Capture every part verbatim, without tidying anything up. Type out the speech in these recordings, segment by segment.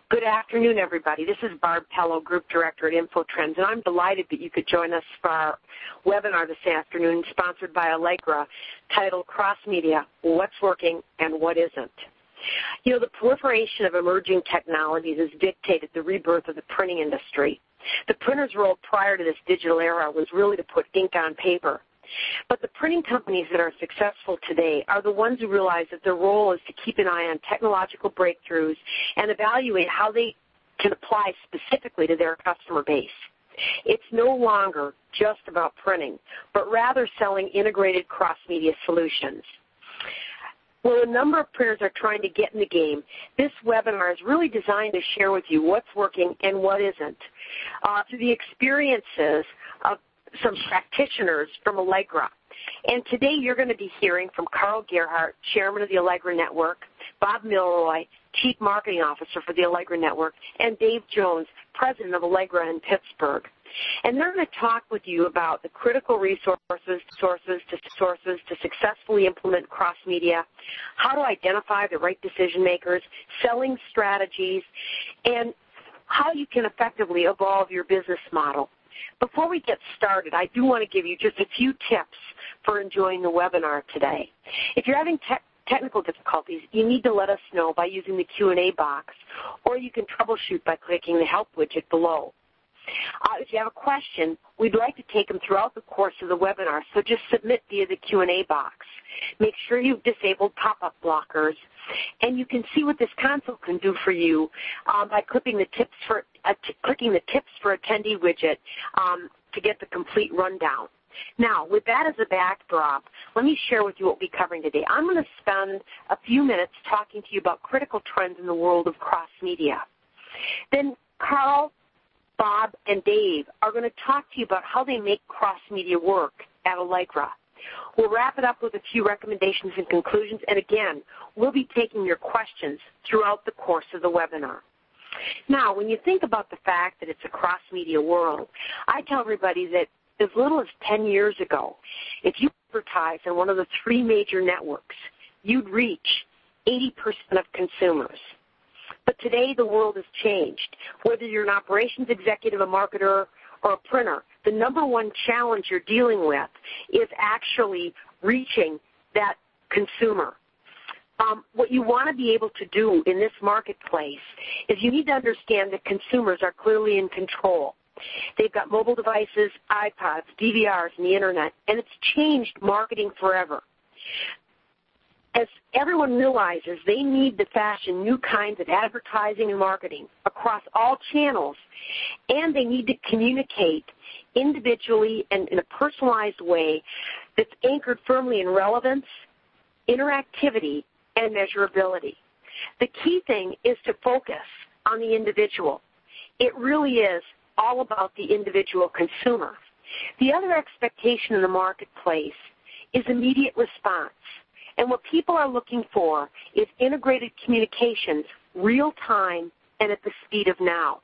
Good afternoon, everybody. This is Barb Pello, Group Director at InfoTrends, and I'm delighted that you could join us for our webinar this afternoon, sponsored by Allegra, titled Cross Media, What's Working and What Isn't. You know, the proliferation of emerging technologies has dictated the rebirth of the printing industry. The printer's role prior to this digital era was really to put ink on paper. But the printing companies that are successful today are the ones who realize that their role is to keep an eye on technological breakthroughs and evaluate how they can apply specifically to their customer base. It's no longer just about printing, but rather selling integrated cross-media solutions. Well, a number of printers are trying to get in the game. This webinar is really designed to share with you what's working and what isn't uh, through the experiences of some practitioners from Allegra. And today you're going to be hearing from Carl Gerhardt, Chairman of the Allegra Network, Bob Milroy, Chief Marketing Officer for the Allegra Network, and Dave Jones, President of Allegra in Pittsburgh. And they're going to talk with you about the critical resources sources to sources to successfully implement cross-media, how to identify the right decision makers, selling strategies, and how you can effectively evolve your business model. Before we get started, I do want to give you just a few tips for enjoying the webinar today. If you're having te- technical difficulties, you need to let us know by using the Q and A box, or you can troubleshoot by clicking the Help widget below. Uh, if you have a question, we'd like to take them throughout the course of the webinar, so just submit via the Q and A box. Make sure you've disabled pop-up blockers, and you can see what this console can do for you um, by clicking the tips for uh, t- clicking the Tips for Attendee widget um, to get the complete rundown. Now, with that as a backdrop, let me share with you what we'll be covering today. I'm going to spend a few minutes talking to you about critical trends in the world of cross-media. Then Carl, Bob, and Dave are going to talk to you about how they make cross-media work at Allegra. We'll wrap it up with a few recommendations and conclusions, and again, we'll be taking your questions throughout the course of the webinar. Now, when you think about the fact that it's a cross-media world, I tell everybody that as little as ten years ago, if you advertise on one of the three major networks, you'd reach eighty percent of consumers. But today the world has changed. Whether you're an operations executive, a marketer, or a printer, the number one challenge you're dealing with is actually reaching that consumer. Um, what you want to be able to do in this marketplace is you need to understand that consumers are clearly in control. They've got mobile devices, iPods, D V Rs, and the Internet, and it's changed marketing forever. As everyone realizes, they need to fashion new kinds of advertising and marketing across all channels, and they need to communicate individually and in a personalized way that's anchored firmly in relevance, interactivity, and measurability. The key thing is to focus on the individual. It really is all about the individual consumer. The other expectation in the marketplace is immediate response. And what people are looking for is integrated communications, real time, and at the speed of now.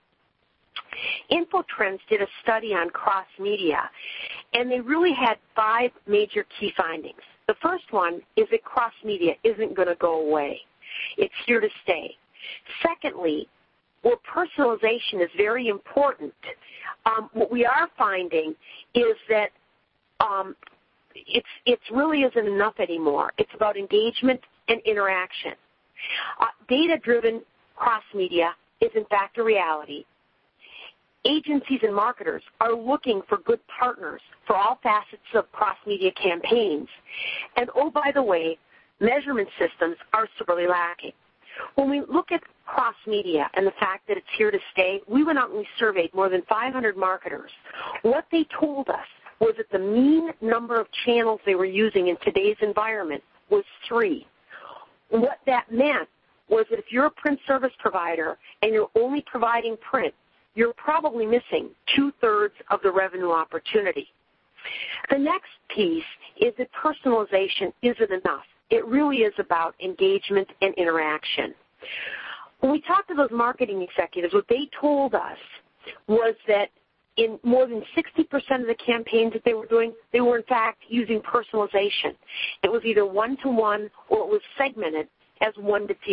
InfoTrends did a study on cross-media, and they really had five major key findings. The first one is that cross-media isn't going to go away. It's here to stay. Secondly, where personalization is very important, um, what we are finding is that um, It's it really isn't enough anymore. It's about engagement and interaction. Uh, data-driven cross-media is, in fact, a reality. Agencies and marketers are looking for good partners for all facets of cross-media campaigns. And, oh, by the way, measurement systems are sorely lacking. When we look at cross-media and the fact that it's here to stay, we went out and we surveyed more than five hundred marketers. What they told us was that the mean number of channels they were using in today's environment was three. What that meant was that if you're a print service provider and you're only providing print, you're probably missing two-thirds of the revenue opportunity. The next piece is that personalization isn't enough. It really is about engagement and interaction. When we talked to those marketing executives, what they told us was that in more than sixty percent of the campaigns that they were doing, they were in fact using personalization. It was either one-to-one or it was segmented as one-to-few.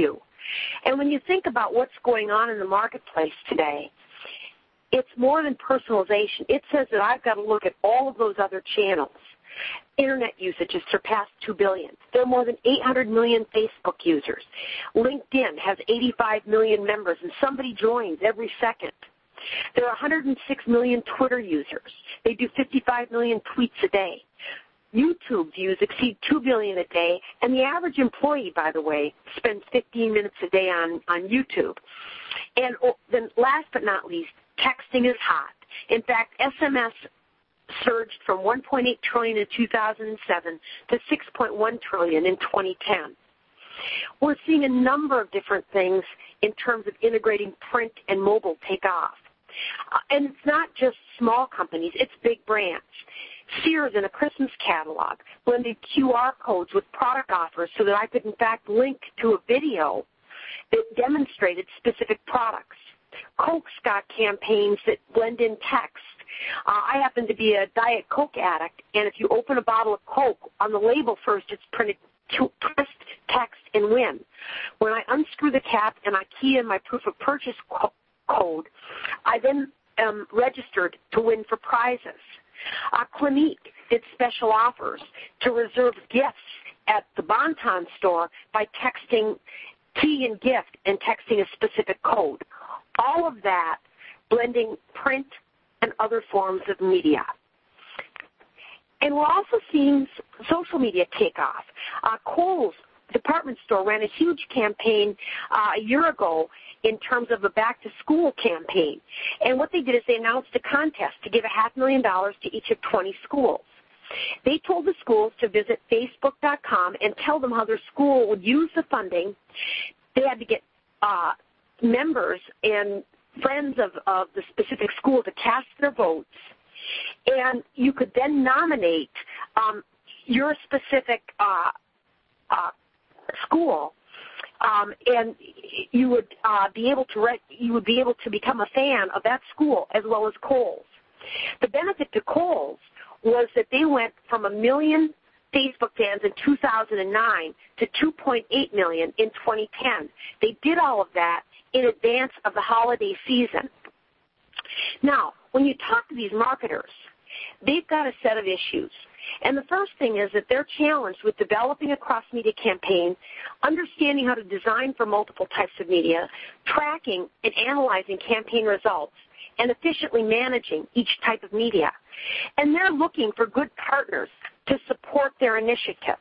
And when you think about what's going on in the marketplace today, it's more than personalization. It says that I've got to look at all of those other channels. Internet usage has surpassed two billion. There are more than eight hundred million Facebook users. LinkedIn has eighty-five million members, and somebody joins every second. There are one hundred six million Twitter users. They do fifty-five million tweets a day. YouTube views exceed two billion a day, and the average employee, by the way, spends fifteen minutes a day on, on YouTube. And then last but not least, texting is hot. In fact, S M S surged from one point eight trillion dollars in two thousand seven to six point one trillion dollars in twenty ten. We're seeing a number of different things in terms of integrating print and mobile take off. Uh, and it's not just small companies, it's big brands. Sears in a Christmas catalog blended Q R codes with product offers so that I could in fact link to a video that demonstrated specific products. Coke's got campaigns that blend in text. Uh, I happen to be a Diet Coke addict, and if you open a bottle of Coke, on the label first it's printed to twist, text, and win. When I unscrew the cap and I key in my proof of purchase co- code, I then am registered to win for prizes. Uh, Clinique did special offers to reserve gifts at the Bon-Ton store by texting key and gift and texting a specific code. All of that blending print and other forms of media. And we're also seeing social media take off. Uh, Kohl's department store ran a huge campaign uh, a year ago in terms of a back-to-school campaign. And what they did is they announced a contest to give a half million dollars to each of twenty schools. They told the schools to visit Facebook dot com and tell them how their school would use the funding. They had to get uh, members and friends of, of the specific school to cast their votes, and you could then nominate um, your specific uh, uh, school, um, and you would uh, be able to re- you would be able to become a fan of that school as well as Kohl's. The benefit to Kohl's was that they went from a million Facebook fans in two thousand nine to two point eight million in twenty ten. They did all of that in advance of the holiday season. Now, when you talk to these marketers, they've got a set of issues. And the first thing is that they're challenged with developing a cross-media campaign, understanding how to design for multiple types of media, tracking and analyzing campaign results, and efficiently managing each type of media. And they're looking for good partners to support their initiatives.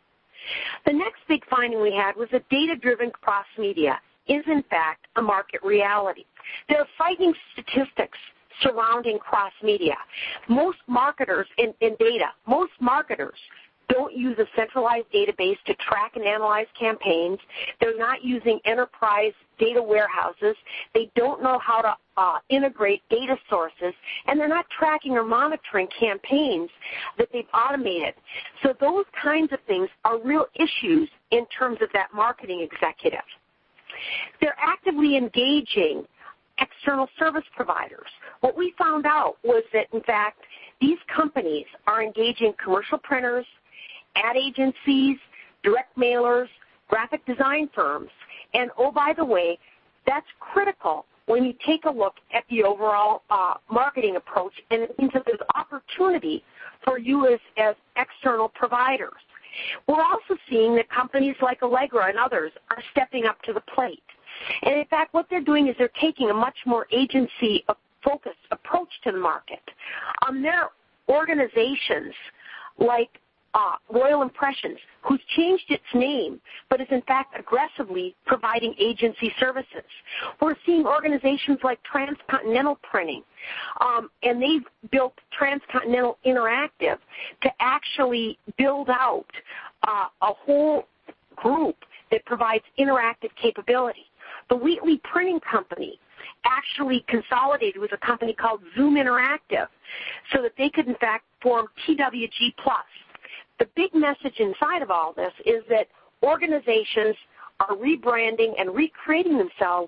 The next big finding we had was that data-driven cross-media is, in fact, a market reality. There are frightening statistics surrounding cross-media. Most marketers in, in data, most marketers don't use a centralized database to track and analyze campaigns. They're not using enterprise data warehouses. They don't know how to uh, integrate data sources, and they're not tracking or monitoring campaigns that they've automated. So those kinds of things are real issues in terms of that marketing executive. They're actively engaging external service providers. What we found out was that, in fact, these companies are engaging commercial printers, ad agencies, direct mailers, graphic design firms. And, oh, by the way, that's critical when you take a look at the overall uh, marketing approach, and it means that there's opportunity for you as, as external providers. We're also seeing that companies like Allegra and others are stepping up to the plate. And, in fact, what they're doing is they're taking a much more agency-focused approach to the market. Um, there are organizations like uh, Royal Impressions, who's changed its name, but is, in fact, aggressively providing agency services. We're seeing organizations like Transcontinental Printing, um, and they've built Transcontinental Interactive to actually build out uh, a whole group that provides interactive capability. The Wheatley Printing Company actually consolidated with a company called Zoom Interactive so that they could, in fact, form T W G plus. The big message inside of all this is that organizations are rebranding and recreating themselves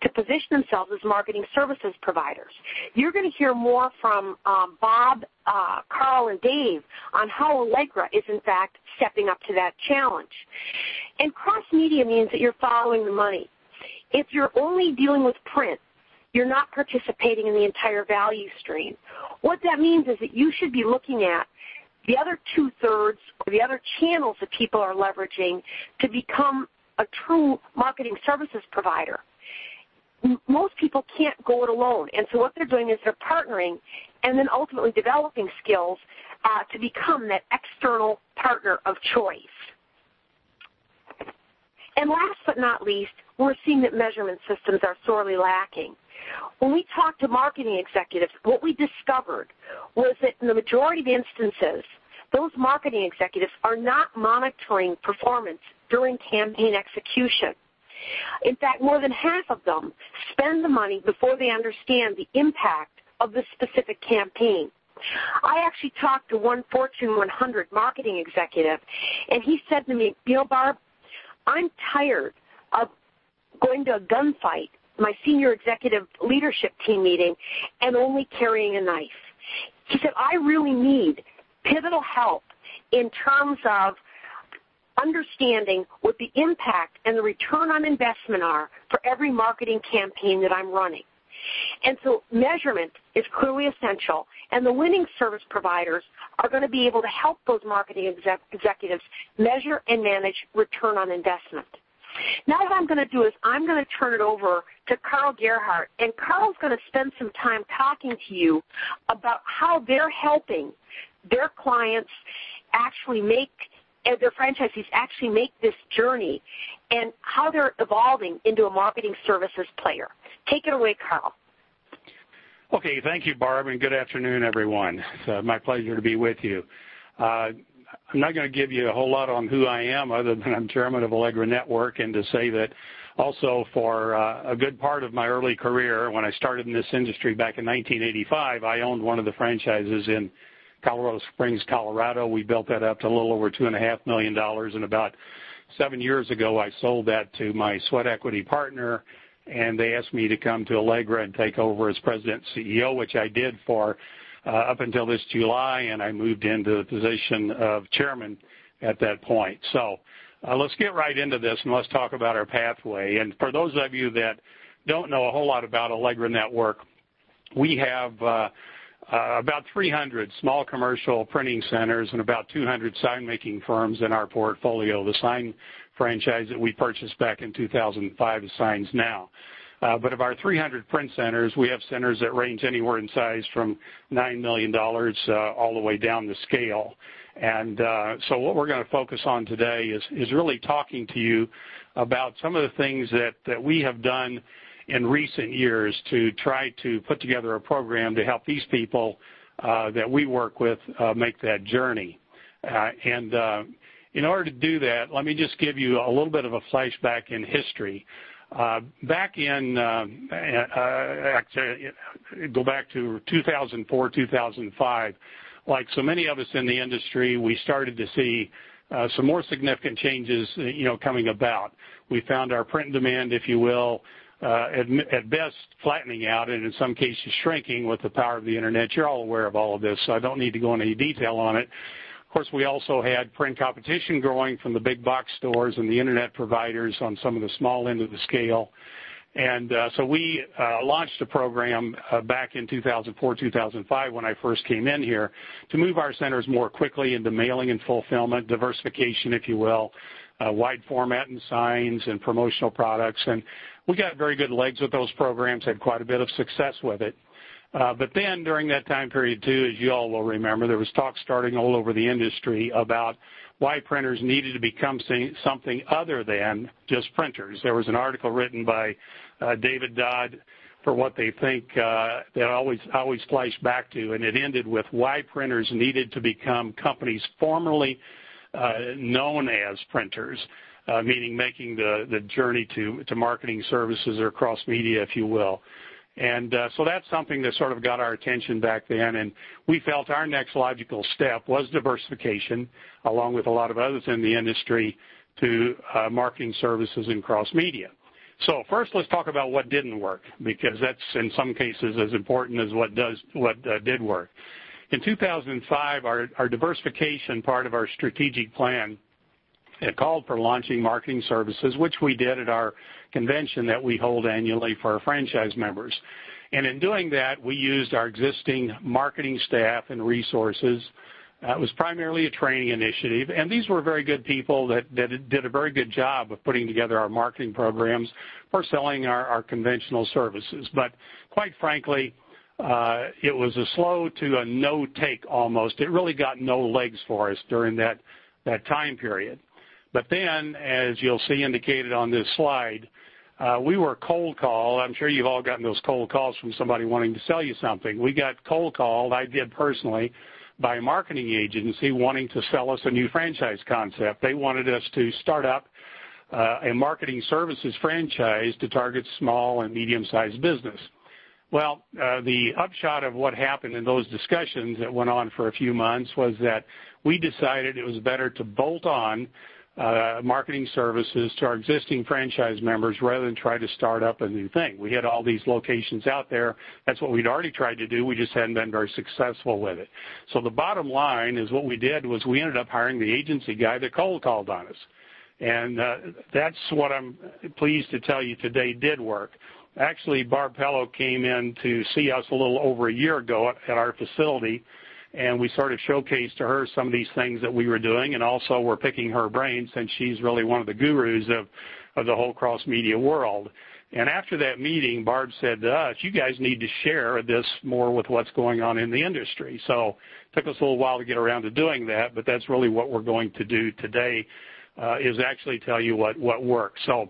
to position themselves as marketing services providers. You're going to hear more from um, Bob, uh, Carl, and Dave on how Allegra is, in fact, stepping up to that challenge. And cross-media means that you're following the money. If you're only dealing with print, you're not participating in the entire value stream. What that means is that you should be looking at the other two-thirds or the other channels that people are leveraging to become a true marketing services provider. Most people can't go it alone, and so what they're doing is they're partnering and then ultimately developing skills uh, to become that external partner of choice. And last but not least, we're seeing that measurement systems are sorely lacking. When we talked to marketing executives, what we discovered was that in the majority of instances, those marketing executives are not monitoring performance during campaign execution. In fact, more than half of them spend the money before they understand the impact of the specific campaign. I actually talked to one Fortune one hundred marketing executive, and he said to me, you know, Barb, I'm tired of going to a gunfight, my senior executive leadership team meeting, and only carrying a knife. He said, I really need pivotal help in terms of understanding what the impact and the return on investment are for every marketing campaign that I'm running. And so measurement is clearly essential, and the winning service providers are going to be able to help those marketing exec- executives measure and manage return on investment. Now what I'm going to do is I'm going to turn it over to Carl Gerhardt, and Carl's going to spend some time talking to you about how they're helping their clients actually make, and their franchisees actually make this journey, and how they're evolving into a marketing services player. Take it away, Carl. Okay, thank you, Barb, and good afternoon, everyone. It's uh, my pleasure to be with you. Uh, I'm not going to give you a whole lot on who I am other than I'm chairman of Allegra Network, and to say that also for uh, a good part of my early career, when I started in this industry back in nineteen eighty-five, I owned one of the franchises in Colorado Springs, Colorado. We built that up to a little over two point five million dollars, and about seven years ago I sold that to my sweat equity partner, and they asked me to come to Allegra and take over as president and C E O, which I did for uh, up until this July, and I moved into the position of chairman at that point. So uh, let's get right into this, and let's talk about our pathway. And for those of you that don't know a whole lot about Allegra Network, we have uh, uh, about three hundred small commercial printing centers and about two hundred sign-making firms in our portfolio. The sign franchise that we purchased back in two thousand five is Signs Now. Uh, but of our three hundred print centers, we have centers that range anywhere in size from nine million dollars uh, all the way down the scale. And uh, so what we're going to focus on today is, is really talking to you about some of the things that, that we have done in recent years to try to put together a program to help these people uh, that we work with uh, make that journey. Uh, and uh, in order to do that, let me just give you a little bit of a flashback in history. Uh, back in, uh, uh, actually, go back to two thousand four, two thousand five, like so many of us in the industry, we started to see uh, some more significant changes, you know, coming about. We found our print demand, if you will, uh, at, at best flattening out and in some cases shrinking with the power of the Internet. You're all aware of all of this, so I don't need to go into any detail on it. Of course, we also had print competition growing from the big box stores and the Internet providers on some of the small end of the scale. And uh, so we uh, launched a program uh, back in two thousand four, two thousand five when I first came in here to move our centers more quickly into mailing and fulfillment, diversification, if you will, uh, wide format and signs and promotional products. And we got very good legs with those programs, had quite a bit of success with it. Uh, but then during that time period, too, as you all will remember, there was talk starting all over the industry about why printers needed to become something other than just printers. There was an article written by uh, David Dodd for what they think uh, that I always, always flash back to, and it ended with why printers needed to become companies formerly uh, known as printers, uh, meaning making the, the journey to, to marketing services or cross media, if you will. And uh, so that's something that sort of got our attention back then, and we felt our next logical step was diversification, along with a lot of others in the industry, to uh, marketing services and cross media. So first, let's talk about what didn't work, because that's in some cases as important as what does what uh, did work. In two thousand five, our, our diversification part of our strategic plan, it called for launching marketing services, which we did at our convention that we hold annually for our franchise members. And in doing that, we used our existing marketing staff and resources. Uh, it was primarily a training initiative, and these were very good people that, that did a very good job of putting together our marketing programs for selling our, our conventional services. But quite frankly, uh, it was a slow to a no-take almost. It really got no legs for us during that, that time period. But then, as you'll see indicated on this slide, uh, we were cold called. I'm sure you've all gotten those cold calls from somebody wanting to sell you something. We got cold called, I did personally, by a marketing agency wanting to sell us a new franchise concept. They wanted us to start up uh, a marketing services franchise to target small and medium-sized business. Well, uh, the upshot of what happened in those discussions that went on for a few months was that we decided it was better to bolt on uh, marketing services to our existing franchise members rather than try to start up a new thing. We had all these locations out there. That's what we'd already tried to do. We just hadn't been very successful with it. So the bottom line is what we did was we ended up hiring the agency guy that cold called on us. And uh, that's what I'm pleased to tell you today did work. Actually, Barb Pello came in to see us a little over a year ago at, at our facility, and we sort of showcased to her some of these things that we were doing, and also we're picking her brain since she's really one of the gurus of, of the whole cross-media world. And after that meeting, Barb said to us, you guys need to share this more with what's going on in the industry. So it took us a little while to get around to doing that, but that's really what we're going to do today, uh, is actually tell you what, what works. So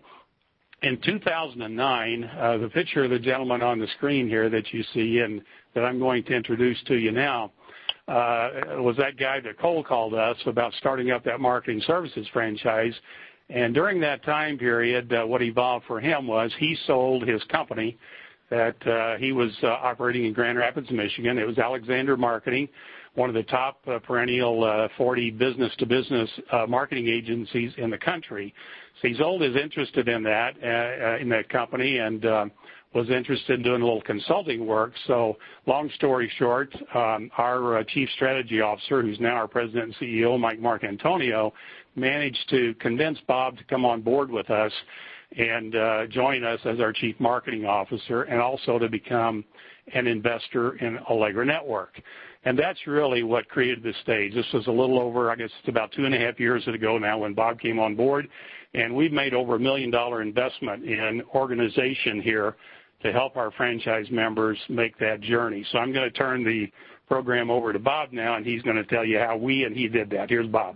in two thousand nine, uh, the picture of the gentleman on the screen here that you see and that I'm going to introduce to you now uh, was that guy that cold called us about starting up that marketing services franchise. And during that time period, uh, what evolved for him was he sold his company that uh, he was uh, operating in Grand Rapids, Michigan. It was Alexander Marketing, one of the top uh, perennial uh, forty business-to-business uh, marketing agencies in the country. So he sold his interest in that, uh, in that company, and uh, was interested in doing a little consulting work. So long story short, um, our uh, chief strategy officer, who's now our president and C E O, Mike Marcantonio, managed to convince Bob to come on board with us and uh, join us as our chief marketing officer, and also to become an investor in Allegra Network. And that's really what created this stage. This was a little over, I guess it's about two and a half years ago now when Bob came on board, and we've made over a million dollar investment in organization here to help our franchise members make that journey. So I'm going to turn the program over to Bob now, and he's going to tell you how we and he did that. Here's Bob.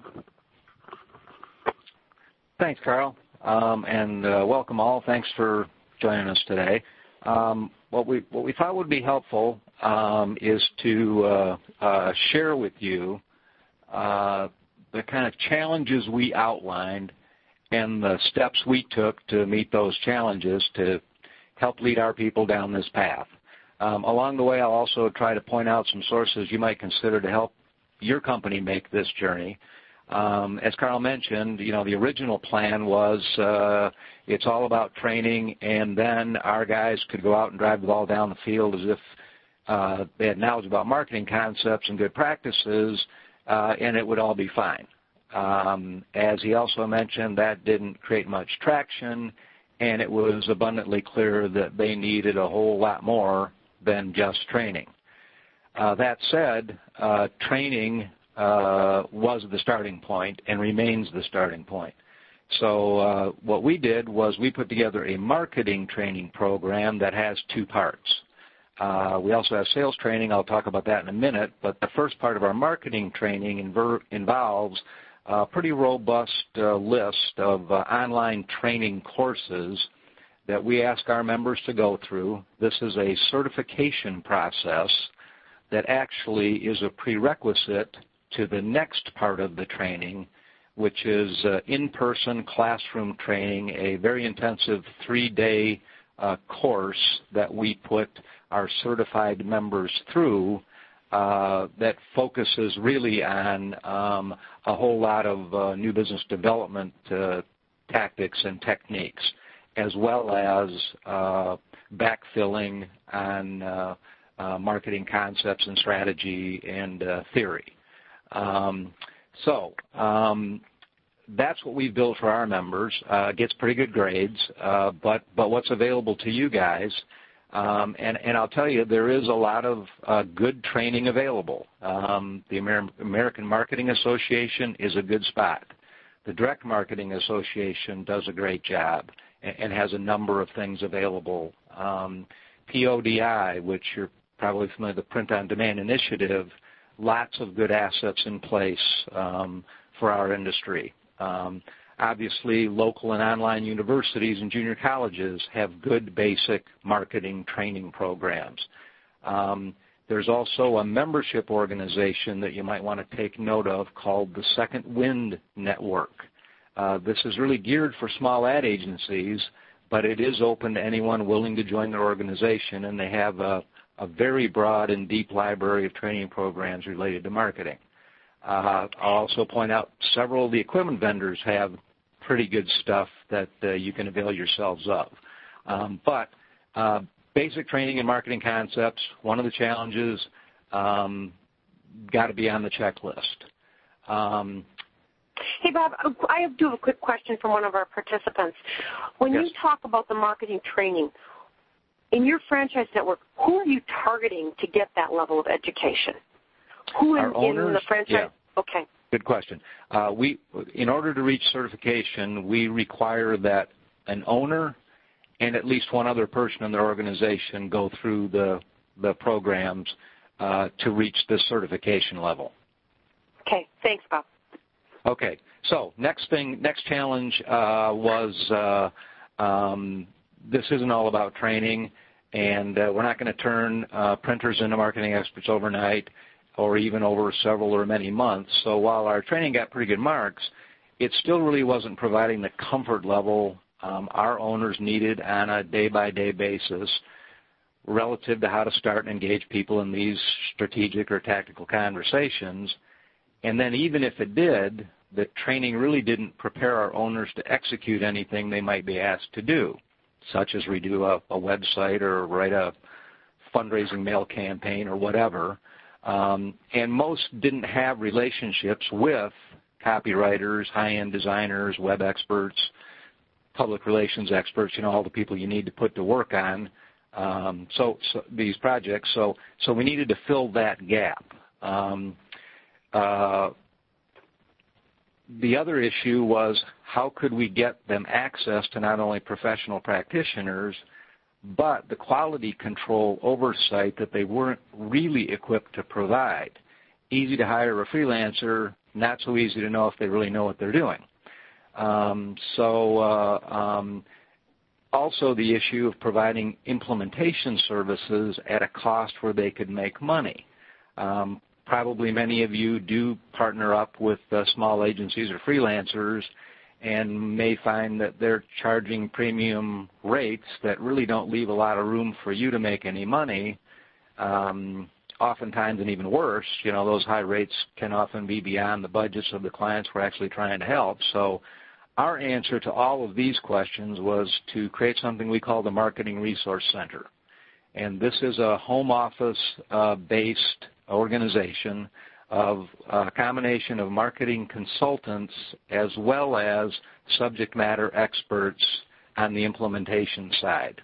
Thanks, Carl, um, and uh, welcome all. Thanks for joining us today. Um, what we what we thought would be helpful um, is to uh, uh, share with you uh, the kind of challenges we outlined and the steps we took to meet those challenges to help lead our people down this path. Um, along the way, I'll also try to point out some sources you might consider to help your company make this journey. Um, as Carl mentioned, you know, the original plan was uh, it's all about training, and then our guys could go out and drive the ball down the field as if uh, they had knowledge about marketing concepts and good practices, uh, and it would all be fine. Um, as he also mentioned, that didn't create much traction, and it was abundantly clear that they needed a whole lot more than just training. Uh, that said, uh, training uh, was the starting point and remains the starting point. So uh, what we did was we put together a marketing training program that has two parts. Uh, we also have sales training. I'll talk about that in a minute, but the first part of our marketing training inver- involves a pretty robust uh, list of uh, online training courses that we ask our members to go through. This is a certification process that actually is a prerequisite to the next part of the training, which is uh, in-person classroom training, a very intensive three-day uh, course that we put our certified members through uh, that focuses really on um, a whole lot of uh, new business development uh, tactics and techniques. as well as uh, backfilling on uh, uh, marketing concepts and strategy and uh, theory. Um, so um, that's what we've built for our members. Uh, gets pretty good grades, uh, but but what's available to you guys? Um, and, and I'll tell you, there is a lot of uh, good training available. Um, the Amer- American Marketing Association is a good spot. The Direct Marketing Association does a great job and, and has a number of things available. Um, P O D I, which you're probably familiar with, the Print on Demand Initiative, lots of good assets in place um, for our industry. Um, Obviously, local and online universities and junior colleges have good basic marketing training programs. Um, there's also a membership organization that you might want to take note of called the Second Wind Network. Uh, this is really geared for small ad agencies, but it is open to anyone willing to join their organization, and they have a, a very broad and deep library of training programs related to marketing. Uh, I'll also point out several of the equipment vendors have pretty good stuff that uh, you can avail yourselves of. Um, but uh, basic training in marketing concepts, one of the challenges, um, got to be on the checklist. Um, hey, Bob, I do have a quick question from one of our participants. When yes. you talk about the marketing training, in your franchise network, who are you targeting to get that level of education? Who in, in the franchise? Yeah. Okay. Good question. Uh, we, in order to reach certification, we require that an owner and at least one other person in their organization go through the the programs uh, to reach this certification level. Okay. Thanks, Bob. Okay. So next thing, next challenge uh, was uh, um, this isn't all about training, and uh, we're not going to turn uh, printers into marketing experts overnight, or even over several or many months. So while our training got pretty good marks, it still really wasn't providing the comfort level um, our owners needed on a day-by-day basis relative to how to start and engage people in these strategic or tactical conversations. And then even if it did, the training really didn't prepare our owners to execute anything they might be asked to do, such as redo a, a website or write a fundraising mail campaign or whatever. Um, and most didn't have relationships with copywriters, high-end designers, web experts, public relations experts, you know, all the people you need to put to work on um, so, so these projects. So, so we needed to fill that gap. Um, uh, the other issue was how could we get them access to not only professional practitioners, but the quality control oversight that they weren't really equipped to provide. Easy to hire a freelancer, not so easy to know if they really know what they're doing. Um, so uh, um, also the issue of providing implementation services at a cost where they could make money. Um, probably many of you do partner up with uh, small agencies or freelancers and may find that they're charging premium rates that really don't leave a lot of room for you to make any money. Um, oftentimes, and even worse, you know, those high rates can often be beyond the budgets of the clients we're actually trying to help. So our answer to all of these questions was to create something we call the Marketing Resource Center. And this is a home office-based uh, organization of a combination of marketing consultants as well as subject matter experts on the implementation side.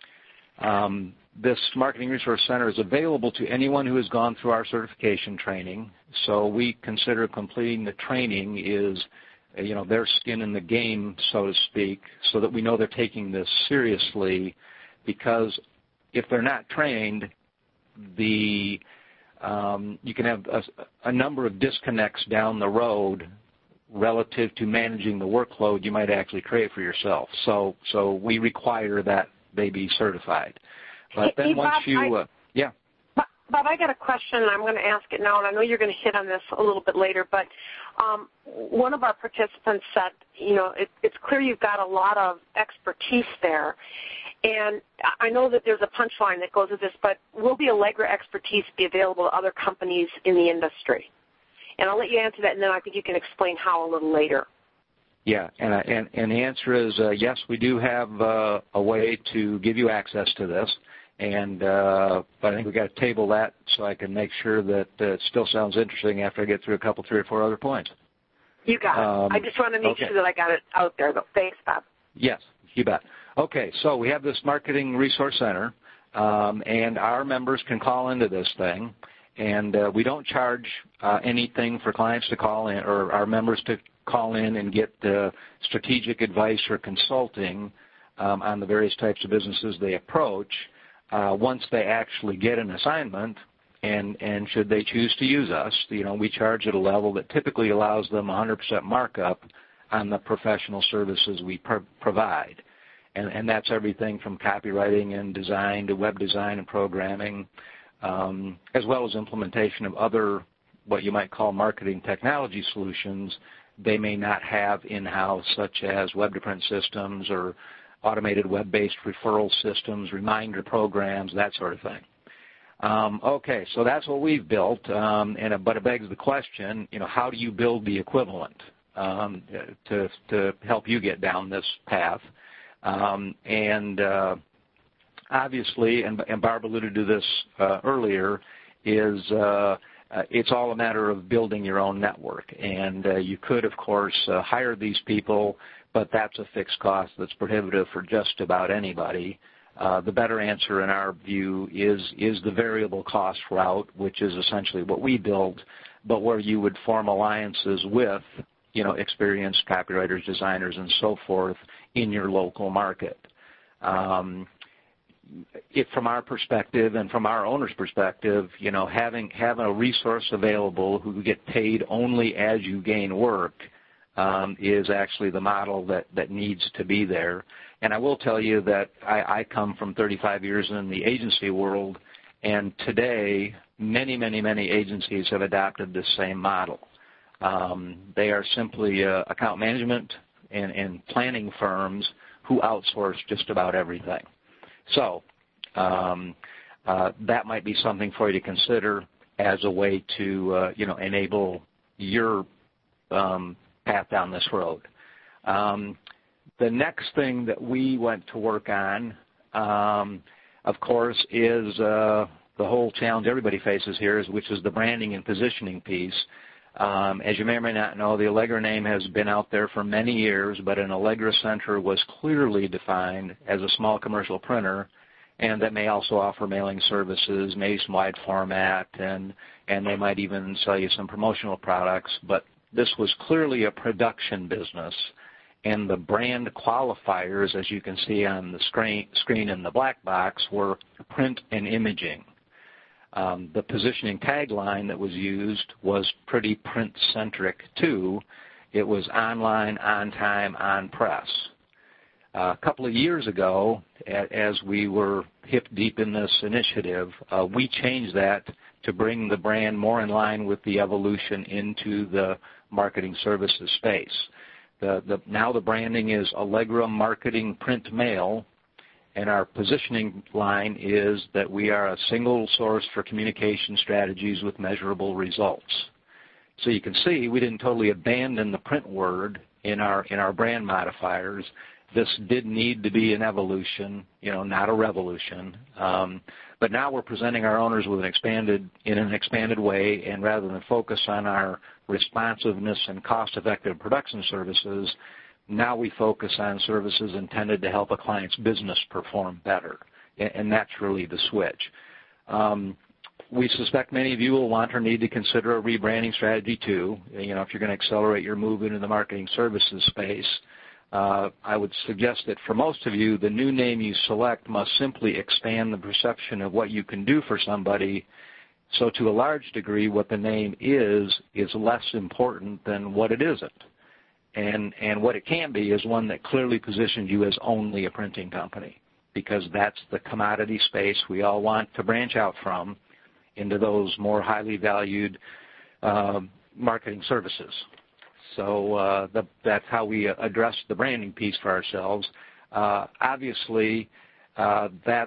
Um, this Marketing Resource Center is available to anyone who has gone through our certification training, so we consider completing the training is, you know, their skin in the game, so to speak, so that we know they're taking this seriously, because if they're not trained, the Um, you can have a, a number of disconnects down the road relative to managing the workload you might actually create for yourself. So, so we require that they be certified. But then hey, once Bob, you, I, uh, yeah. Bob, I got a question, and I'm going to ask it now, and I know you're going to hit on this a little bit later, but um, one of our participants said, you know, it, it's clear you've got a lot of expertise there. And I know that there's a punchline that goes with this, but will the Allegra expertise be available to other companies in the industry? And I'll let you answer that, and then I think you can explain how a little later. Yeah, and, and, and the answer is uh, yes, we do have uh, a way to give you access to this, and uh, but I think we've got to table that so I can make sure that uh, it still sounds interesting after I get through a couple, three or four other points. You got um, it. I just want to make okay. sure that I got it out there, though. Thanks, Bob. Yes, you bet. Okay, so we have this Marketing Resource Center, um, and our members can call into this thing, and uh, we don't charge uh, anything for clients to call in or our members to call in and get uh, strategic advice or consulting um, on the various types of businesses they approach uh, once they actually get an assignment, and, and should they choose to use us, you know, we charge at a level that typically allows them one hundred percent markup on the professional services we pro- provide. And, and that's everything from copywriting and design to web design and programming, um, as well as implementation of other what you might call marketing technology solutions they may not have in-house, such as web-to-print systems or automated web-based referral systems, reminder programs, that sort of thing. Um, okay, so that's what we've built, um, and but it begs the question, you know, how do you build the equivalent um, to, to help you get down this path? Um, and uh, obviously, and, and Barb alluded to this uh, earlier, is uh, Uh, it's all a matter of building your own network. And uh, you could, of course, uh, hire these people, but that's a fixed cost that's prohibitive for just about anybody. Uh, the better answer in our view is, is the variable cost route, which is essentially what we build, but where you would form alliances with, you know, experienced copywriters, designers, and so forth in your local market. Um, If from our perspective and from our owner's perspective, you know, having having a resource available who get paid only as you gain work um, is actually the model that, that needs to be there. And I will tell you that I, I come from thirty-five years in the agency world, and today many, many, many agencies have adopted this same model. Um, they are simply uh, account management and, and planning firms who outsource just about everything. So um, uh, that might be something for you to consider as a way to, uh, you know, enable your um, path down this road. Um, the next thing that we went to work on, um, of course, is uh, the whole challenge everybody faces here, is, which is the branding and positioning piece. Um, as you may or may not know, the Allegra name has been out there for many years, but an Allegra Center was clearly defined as a small commercial printer, and that may also offer mailing services, maybe some wide format, and, and they might even sell you some promotional products. But this was clearly a production business, and the brand qualifiers, as you can see on the screen, screen in the black box, were print and imaging. Um, the positioning tagline that was used was pretty print-centric, too. It was online, on time, on press. Uh, a couple of years ago, as we were hip deep in this initiative, uh, we changed that to bring the brand more in line with the evolution into the marketing services space. The, the, now the branding is Allegra Marketing Print Mail, and our positioning line is that we are a single source for communication strategies with measurable results. So you can see we didn't totally abandon the print word in our in our brand modifiers. This did need to be an evolution, you know, not a revolution. Um, but now we're presenting our owners with an expanded in an expanded way, and rather than focus on our responsiveness and cost-effective production services, now we focus on services intended to help a client's business perform better, and that's really the switch. Um, we suspect many of you will want or need to consider a rebranding strategy too. You know, if you're going to accelerate your move into the marketing services space, uh, I would suggest that for most of you, the new name you select must simply expand the perception of what you can do for somebody. So to a large degree, what the name is is less important than what it isn't. And, and what it can be is one that clearly positions you as only a printing company, because that's the commodity space we all want to branch out from into those more highly valued uh, marketing services. So uh, the, that's how we address the branding piece for ourselves. Uh, obviously, uh, that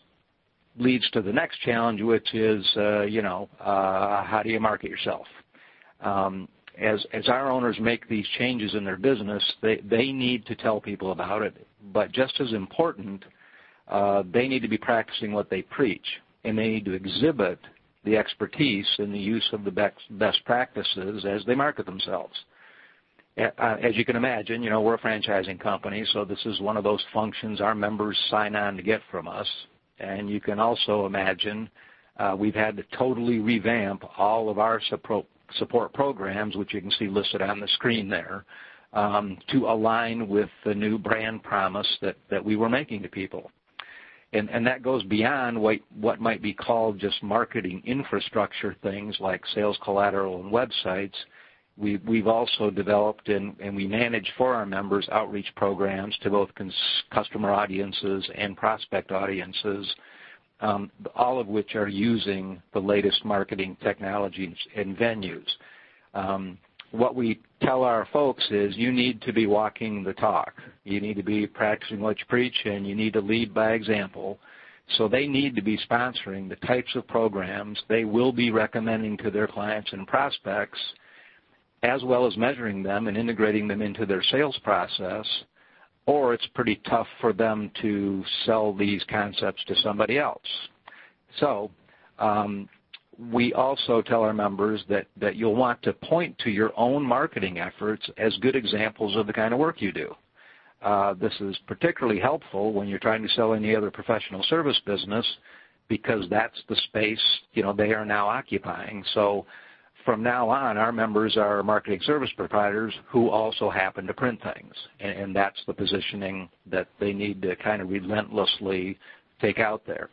leads to the next challenge, which is, uh, you know, uh, how do you market yourself? Um, as, as our owners make these changes in their business, they, they need to tell people about it. But just as important, uh, they need to be practicing what they preach, and they need to exhibit the expertise in the use of the best, best practices as they market themselves. Uh, as you can imagine, you know, we're a franchising company, so this is one of those functions our members sign on to get from us. And you can also imagine uh, we've had to totally revamp all of our support, support programs, which you can see listed on the screen there, um, to align with the new brand promise that, that we were making to people. And, and that goes beyond what, what might be called just marketing infrastructure things like sales collateral and websites. We, we've also developed and, and we manage for our members outreach programs to both cons- customer audiences and prospect audiences, um, all of which are using the latest marketing technologies and venues. Um, what we tell our folks is you need to be walking the talk. You need to be practicing what you preach, and you need to lead by example. So they need to be sponsoring the types of programs they will be recommending to their clients and prospects, as well as measuring them and integrating them into their sales process, or it's pretty tough for them to sell these concepts to somebody else. So um, we also tell our members that, that you'll want to point to your own marketing efforts as good examples of the kind of work you do. Uh, this is particularly helpful when you're trying to sell any other professional service business, because that's the space, you know, they are now occupying. So from now on, our members are marketing service providers who also happen to print things, and, and that's the positioning that they need to kind of relentlessly take out there.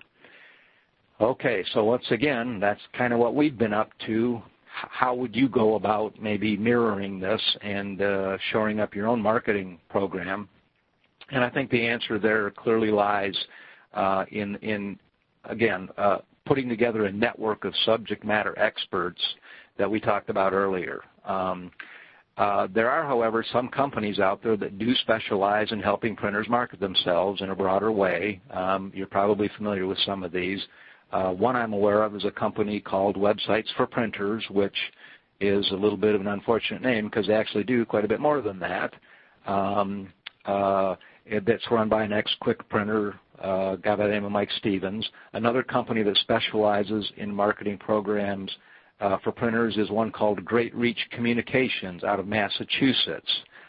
Okay, so once again, that's kind of what we've been up to. How would you go about maybe mirroring this and uh, shoring up your own marketing program? And I think the answer there clearly lies uh, in, in, again, uh, putting together a network of subject matter experts that we talked about earlier. Um, uh, there are, however, some companies out there that do specialize in helping printers market themselves in a broader way. Um, you're probably familiar with some of these. Uh, one I'm aware of is a company called Websites for Printers, which is a little bit of an unfortunate name because they actually do quite a bit more than that. Um, uh, that's run by an ex-Quick printer, uh, a guy by the name of Mike Stevens. Another company that specializes in marketing programs Uh, for printers is one called Great Reach Communications out of Massachusetts.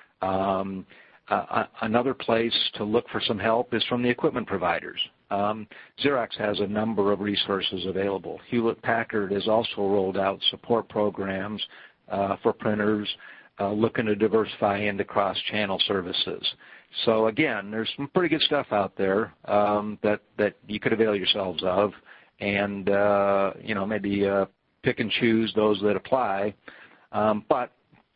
Um, uh, another place to look for some help is from the equipment providers. Um, Xerox has a number of resources available. Hewlett-Packard has also rolled out support programs uh, for printers uh, looking to diversify into cross-channel services. So again, there's some pretty good stuff out there um, that, that you could avail yourselves of, and uh, you know, maybe uh, pick and choose those that apply, um, but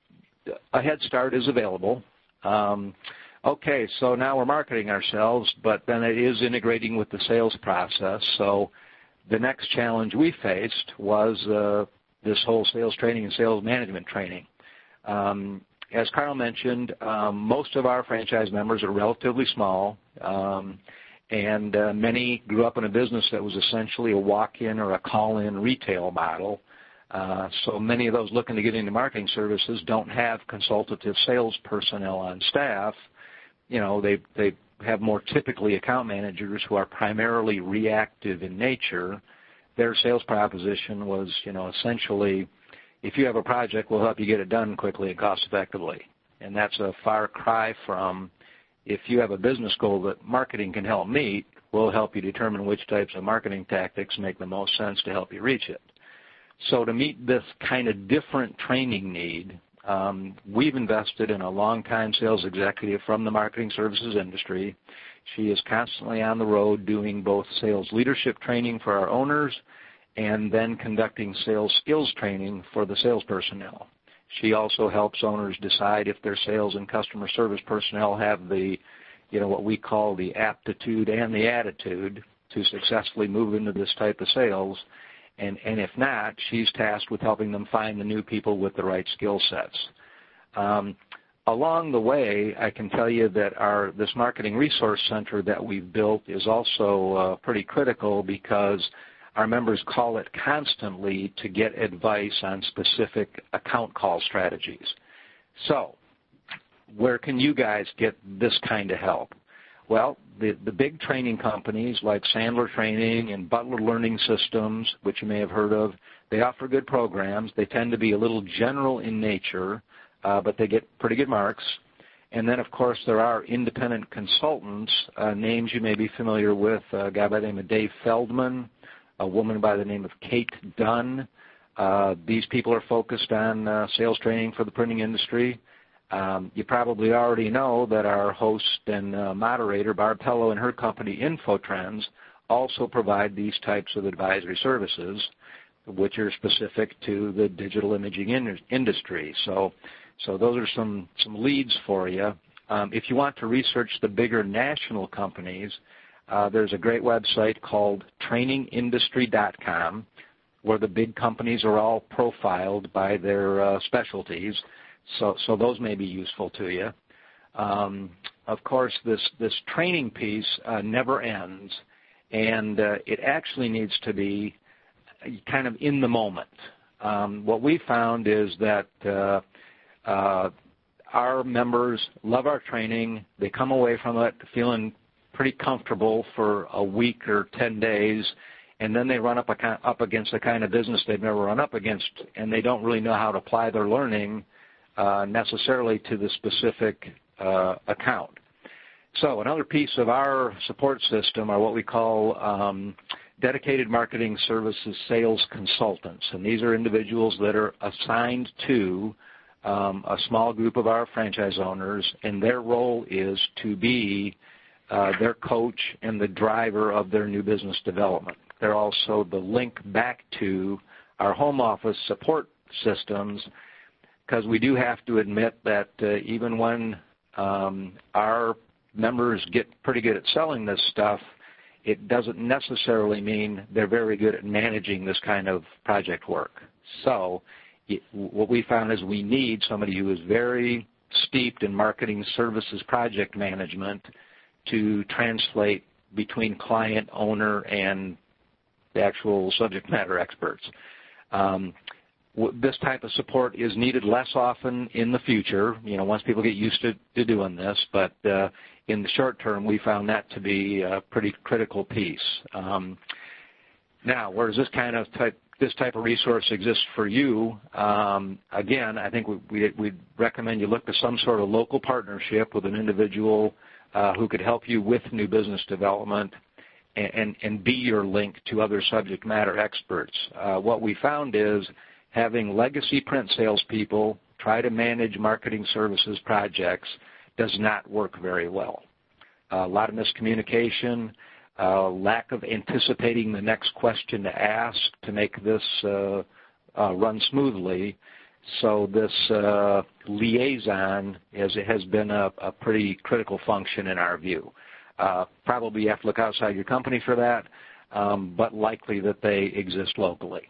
a head start is available. Um, okay, so now we're marketing ourselves, but then it is integrating with the sales process. So the next challenge we faced was uh, this whole sales training and sales management training. Um, as Carl mentioned, um, most of our franchise members are relatively small, um, and uh, many grew up in a business that was essentially a walk-in or a call-in retail model. Uh, so many of those looking to get into marketing services don't have consultative sales personnel on staff. You know, they they have more typically account managers who are primarily reactive in nature. Their sales proposition was, you know, essentially, if you have a project, we'll help you get it done quickly and cost-effectively. And that's a far cry from, if you have a business goal that marketing can help meet, we'll help you determine which types of marketing tactics make the most sense to help you reach it. So to meet this kind of different training need, um, we've invested in a long-time sales executive from the marketing services industry. She is constantly on the road doing both sales leadership training for our owners and then conducting sales skills training for the sales personnel. She also helps owners decide if their sales and customer service personnel have the, you know, what we call the aptitude and the attitude to successfully move into this type of sales. And, and if not, she's tasked with helping them find the new people with the right skill sets. Um, along the way, I can tell you that our this marketing resource center that we've built is also uh, pretty critical, because our members call it constantly to get advice on specific account call strategies. So, where can you guys get this kind of help? Well, the, the big training companies like Sandler Training and Butler Learning Systems, which you may have heard of, they offer good programs. They tend to be a little general in nature, uh, but they get pretty good marks. And then, of course, there are independent consultants, uh, names you may be familiar with, a guy by the name of Dave Feldman, a woman by the name of Kate Dunn. Uh, these people are focused on uh, sales training for the printing industry. Um, you probably already know that our host and uh, moderator, Barb Pello, and her company, InfoTrends, also provide these types of advisory services, which are specific to the digital imaging in industry. So, so those are some, some leads for you. Um, if you want to research the bigger national companies, uh, there's a great website called training industry dot com where the big companies are all profiled by their uh, specialties. So, so those may be useful to you. Um, of course, this, this training piece uh, never ends, and uh, it actually needs to be kind of in the moment. Um, what we found is that uh, uh, our members love our training. They come away from it feeling pretty comfortable for a week or ten days, and then they run up, a, up against the kind of business they've never run up against, and they don't really know how to apply their learning Uh, necessarily to the specific uh, account. So another piece of our support system are what we call um, dedicated marketing services sales consultants. And these are individuals that are assigned to um, a small group of our franchise owners, and their role is to be uh, their coach and the driver of their new business development. They're also the link back to our home office support systems, because we do have to admit that uh, even when um, our members get pretty good at selling this stuff, it doesn't necessarily mean they're very good at managing this kind of project work. So it, what we found is we need somebody who is very steeped in marketing services project management to translate between client, owner, and the actual subject matter experts. Um, This type of support is needed less often in the future, you know, once people get used to, to doing this, but uh, in the short term, we found that to be a pretty critical piece. Um, now, where does this kind of type, this type of resource exist for you? Um, again, I think we, we, we'd recommend you look to some sort of local partnership with an individual uh, who could help you with new business development and, and, and be your link to other subject matter experts. Uh, what we found is having legacy print salespeople try to manage marketing services projects does not work very well. Uh, a lot of miscommunication, uh, lack of anticipating the next question to ask to make this uh, uh, run smoothly. So this uh, liaison is, has been a, a pretty critical function in our view. Uh, probably you have to look outside your company for that, um, but likely that they exist locally.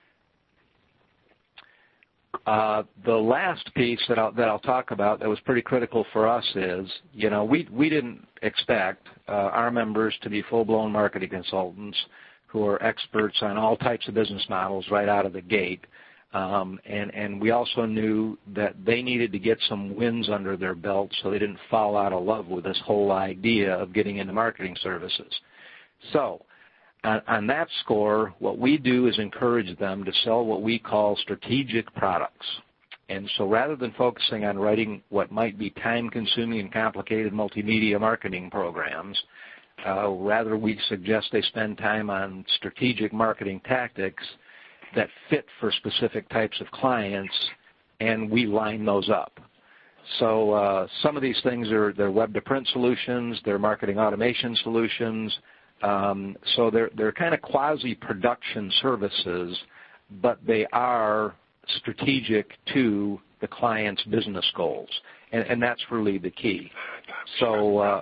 Uh, the last piece that I'll, that I'll talk about that was pretty critical for us is, you know, we, we didn't expect uh, our members to be full-blown marketing consultants who are experts on all types of business models right out of the gate. Um, and, and we also knew that they needed to get some wins under their belt so they didn't fall out of love with this whole idea of getting into marketing services. So, On, on that score, what we do is encourage them to sell what we call strategic products. And so rather than focusing on writing what might be time-consuming and complicated multimedia marketing programs, uh, rather we suggest they spend time on strategic marketing tactics that fit for specific types of clients, and we line those up. So uh, some of these things are they're web-to-print solutions, they're marketing automation solutions. Um, so they're, they're kind of quasi-production services, but they are strategic to the client's business goals, and, and that's really the key. So, uh,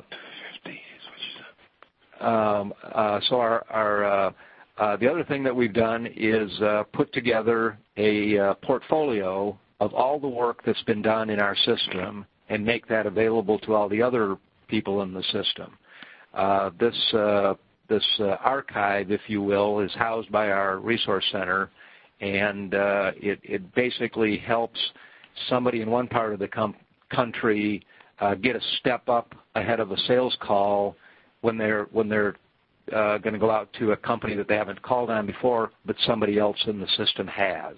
um, uh, so our, our uh, uh, the other thing that we've done is uh, put together a uh, portfolio of all the work that's been done in our system and make that available to all the other people in the system. Uh, this uh, this uh, archive, if you will, is housed by our resource center, and uh, it, it basically helps somebody in one part of the com- country uh, get a step up ahead of a sales call when they're when they're uh, going to go out to a company that they haven't called on before, but somebody else in the system has.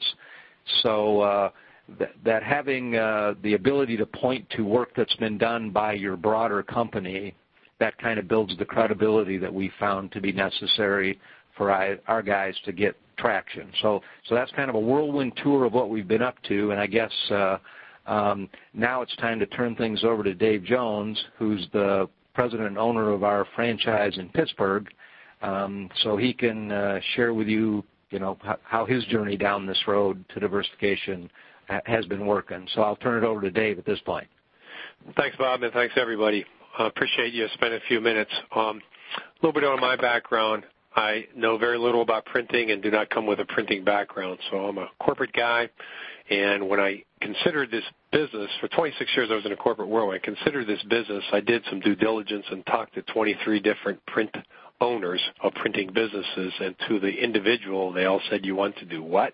So uh, th- that having uh, the ability to point to work that's been done by your broader company, that kind of builds the credibility that we found to be necessary for I, our guys to get traction. So, so that's kind of a whirlwind tour of what we've been up to, and I guess uh, um, now it's time to turn things over to Dave Jones, who's the president and owner of our franchise in Pittsburgh, um, so he can uh, share with you, you know, h- how his journey down this road to diversification ha- has been working. So I'll turn it over to Dave at this point. Thanks, Bob, and thanks, everybody. I uh, appreciate you spending a few minutes. Um, a little bit on my background. I know very little about printing and do not come with a printing background, so I'm a corporate guy. And when I considered this business, for twenty-six years I was in a corporate world. When I considered this business, I did some due diligence and talked to twenty-three different print owners of printing businesses, and to the individual, they all said, "You want to do what?"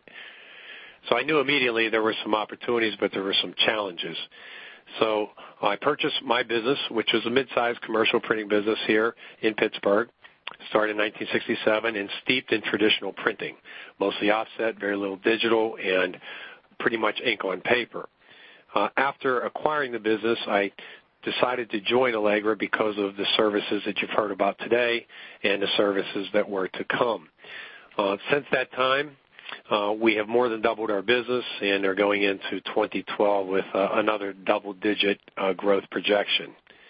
So I knew immediately there were some opportunities, but there were some challenges. So I purchased my business, which was a mid-sized commercial printing business here in Pittsburgh. Started in nineteen sixty-seven and steeped in traditional printing, mostly offset, very little digital, and pretty much ink on paper. Uh, after acquiring the business, I decided to join Allegra because of the services that you've heard about today and the services that were to come. Uh, since that time, uh, we have more than doubled our business and are going into twenty twelve with uh, another double-digit uh, growth projection.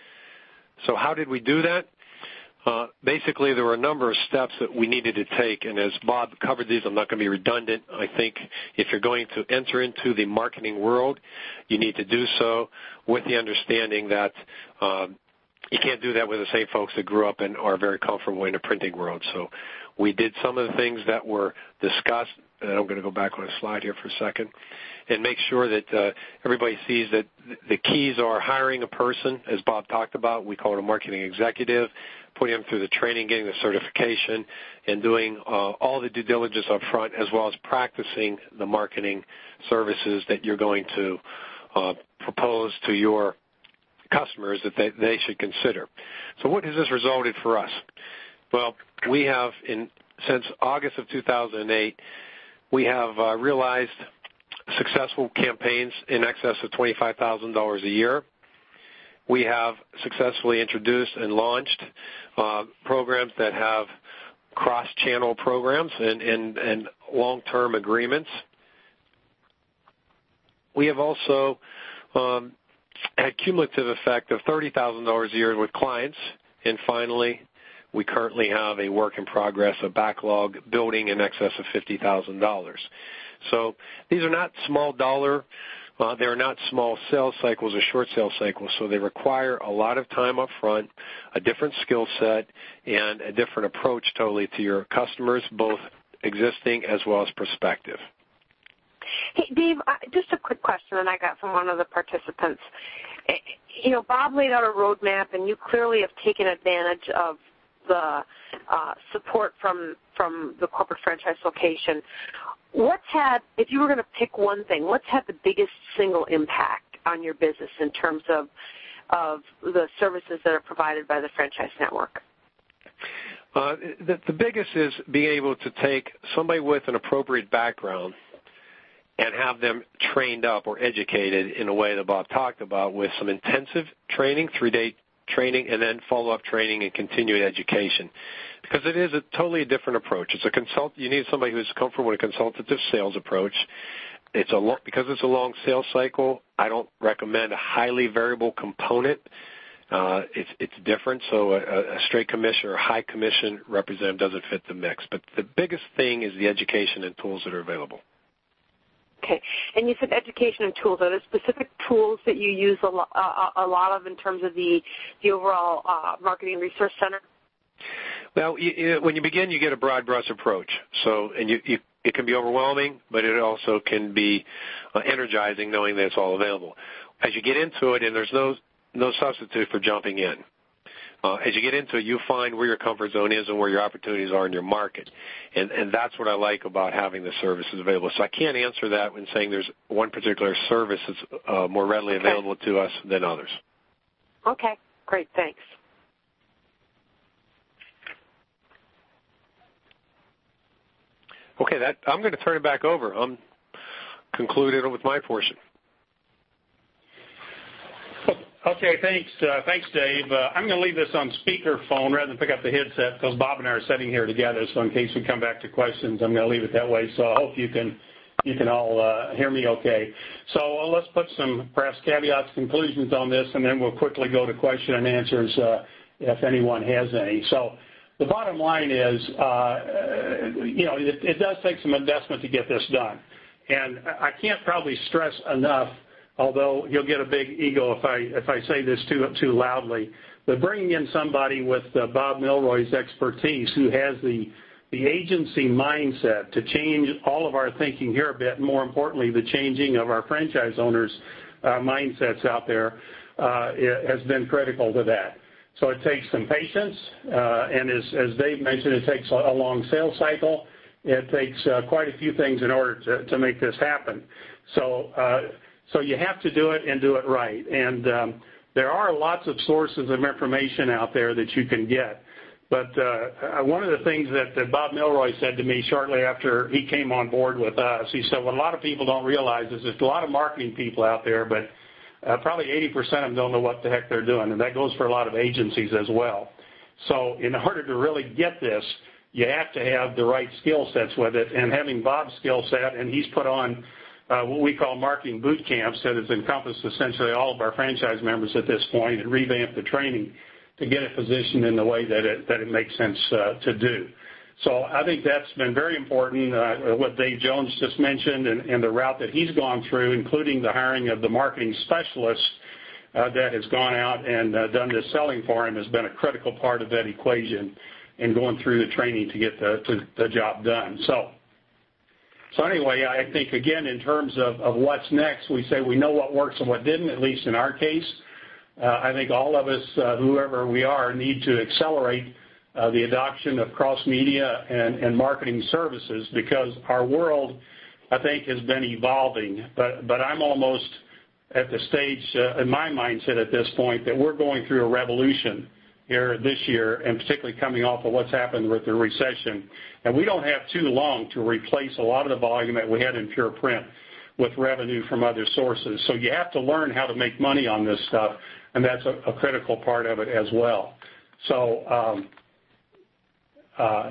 So how did we do that? Uh, basically, there were a number of steps that we needed to take, and as Bob covered these, I'm not going to be redundant. I think if you're going to enter into the marketing world, you need to do so with the understanding that um, you can't do that with the same folks that grew up and are very comfortable in the printing world. So we did some of the things that were discussed, and I'm going to go back on a slide here for a second, and make sure that uh, everybody sees that the keys are hiring a person, as Bob talked about. We call it a marketing executive, putting them through the training, getting the certification, and doing uh, all the due diligence up front, as well as practicing the marketing services that you're going to uh, propose to your customers that they, they should consider. So what has this resulted for us? Well, we have, in since August of two thousand eight, we have uh, realized successful campaigns in excess of twenty-five thousand dollars a year. We have successfully introduced and launched uh, programs that have cross-channel programs and, and, and long-term agreements. We have also um, had cumulative effect of thirty thousand dollars a year with clients. And finally, we currently have a work in progress, a backlog building in excess of fifty thousand dollars. So these are not small dollar. Uh, they are not small sales cycles or short sales cycles, so they require a lot of time up front, a different skill set, and a different approach totally to your customers, both existing as well as prospective. Hey, Dave, uh, just a quick question that I got from one of the participants. You know, Bob laid out a roadmap, and you clearly have taken advantage of the uh, support from from the corporate franchise location. What's had, if you were going to pick one thing, what's had the biggest single impact on your business in terms of of the services that are provided by the franchise network? Uh, the, the biggest is being able to take somebody with an appropriate background and have them trained up or educated in a way that Bob talked about, with some intensive training, three-day training, and then follow-up training and continued education. Because it is a totally different approach. It's a consult. You need somebody who's comfortable with a consultative sales approach. It's a lo- because it's a long sales cycle. I don't recommend a highly variable component. Uh, it's it's different. So a, a straight commission or a high commission representative doesn't fit the mix. But the biggest thing is the education and tools that are available. Okay. And you said education and tools. Are there specific tools that you use a, lo- uh, a lot of in terms of the the overall uh, marketing resource center? Well, you, you, when you begin, you get a broad brush approach. So, and you, you, it can be overwhelming, but it also can be uh, energizing knowing that it's all available. As you get into it, and there's no no substitute for jumping in. Uh, as you get into it, you find where your comfort zone is and where your opportunities are in your market. And, and that's what I like about having the services available. So I can't answer that when saying there's one particular service that's uh, more readily okay. available to us than others. Okay, great, thanks. Okay, that, I'm going to turn it back over. I'm concluded with my portion. Okay, thanks, uh, thanks, Dave. Uh, I'm going to leave this on speakerphone rather than pick up the headset because Bob and I are sitting here together. So in case we come back to questions, I'm going to leave it that way. So I hope you can you can all uh, hear me okay. So uh, let's put some perhaps caveats, conclusions on this, and then we'll quickly go to question and answers uh, if anyone has any. So the bottom line is, uh, you know, it, it does take some investment to get this done, and I can't probably stress enough. Although he'll get a big ego if I if I say this too too loudly, but bringing in somebody with uh, Bob Milroy's expertise, who has the the agency mindset to change all of our thinking here a bit, and more importantly, the changing of our franchise owners' uh, mindsets out there, uh, it has been critical to that. So it takes some patience, uh, and as as Dave mentioned, it takes a, a long sales cycle. It takes uh, quite a few things in order to to make this happen. So. Uh, So you have to do it and do it right. And um, there are lots of sources of information out there that you can get. But uh, one of the things that, that Bob Milroy said to me shortly after he came on board with us, he said, what a lot of people don't realize is there's a lot of marketing people out there, but uh, probably eighty percent of them don't know what the heck they're doing. And that goes for a lot of agencies as well. So in order to really get this, you have to have the right skill sets with it. And having Bob's skill set, and he's put on Uh, what we call marketing boot camps that has encompassed essentially all of our franchise members at this point and revamped the training to get it positioned in the way that it, that it makes sense uh, to do. So I think that's been very important, uh, what Dave Jones just mentioned and, and the route that he's gone through, including the hiring of the marketing specialist uh, that has gone out and uh, done this selling for him has been a critical part of that equation and going through the training to get the, to, the job done. So. So anyway, I think, again, in terms of, of what's next, we say we know what works and what didn't, at least in our case. Uh, I think all of us, uh, whoever we are, need to accelerate uh, the adoption of cross-media and, and marketing services because our world, I think, has been evolving. But, but I'm almost at the stage uh, in my mindset at this point that we're going through a revolution here this year, and particularly coming off of what's happened with the recession. And we don't have too long to replace a lot of the volume that we had in pure print with revenue from other sources. So you have to learn how to make money on this stuff, and that's a, a critical part of it as well. So, um, uh,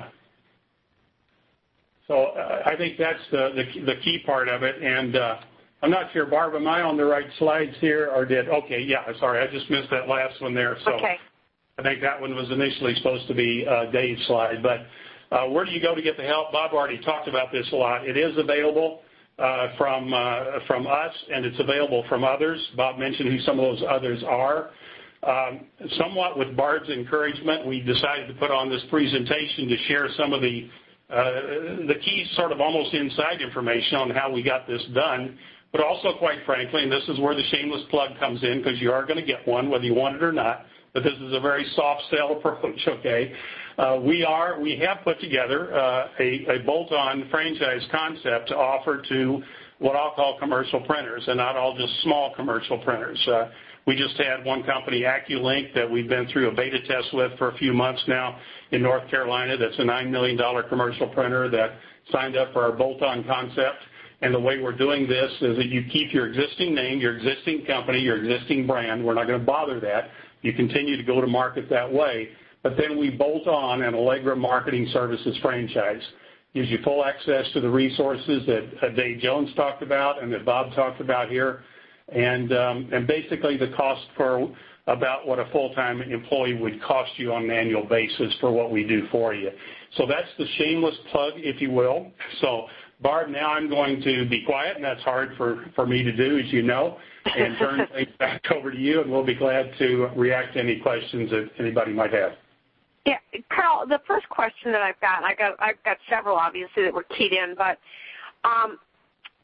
so uh, I think that's the, the, the key part of it. And uh, I'm not sure, Barb, am I on the right slides here, or did? Okay, yeah, sorry, I just missed that last one there. So. Okay. I think that one was initially supposed to be uh, Dave's slide. But uh, where do you go to get the help? Bob already talked about this a lot. It is available uh, from uh, from us, and it's available from others. Bob mentioned who some of those others are. Um, somewhat with Barb's encouragement, we decided to put on this presentation to share some of the uh, the key sort of almost inside information on how we got this done. But also, quite frankly, and this is where the shameless plug comes in because you are going to get one whether you want it or not. But this is a very soft sell approach, okay? Uh, we are, we have put together uh, a, a bolt-on franchise concept to offer to what I'll call commercial printers, and not all just small commercial printers. Uh, we just had one company, AccuLink, that we've been through a beta test with for a few months now in North Carolina. That's a nine million dollars commercial printer that signed up for our bolt-on concept. And the way we're doing this is that you keep your existing name, your existing company, your existing brand. We're not going to bother that. You continue to go to market that way, but then we bolt on an Allegra Marketing Services franchise. Gives you full access to the resources that uh, Dave Jones talked about and that Bob talked about here, and um, and basically the cost for about what a full-time employee would cost you on an annual basis for what we do for you. So that's the shameless plug, if you will. So Barb, now I'm going to be quiet, and that's hard for, for me to do, as you know, and turn things back over to you, and we'll be glad to react to any questions that anybody might have. Yeah, Carl, the first question that I've got, I got, I've got several, obviously, that were keyed in, but um,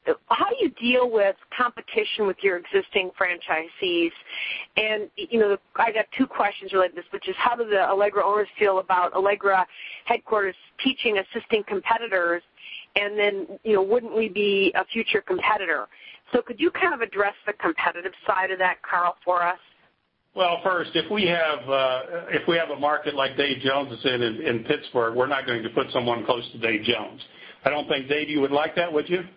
how do you deal with competition with your existing franchisees? And, you know, I got two questions related to this, which is how do the Allegra owners feel about Allegra headquarters teaching assisting competitors? And then, you know, wouldn't we be a future competitor? So could you kind of address the competitive side of that, Carl, for us? Well, first, if we have uh, if we have a market like Dave Jones is in, in in Pittsburgh, we're not going to put someone close to Dave Jones. I don't think, Dave, you would like that, would you?